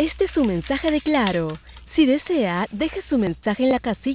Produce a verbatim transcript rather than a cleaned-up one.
Este es su mensaje de Claro. Si desea, deje su mensaje en la casilla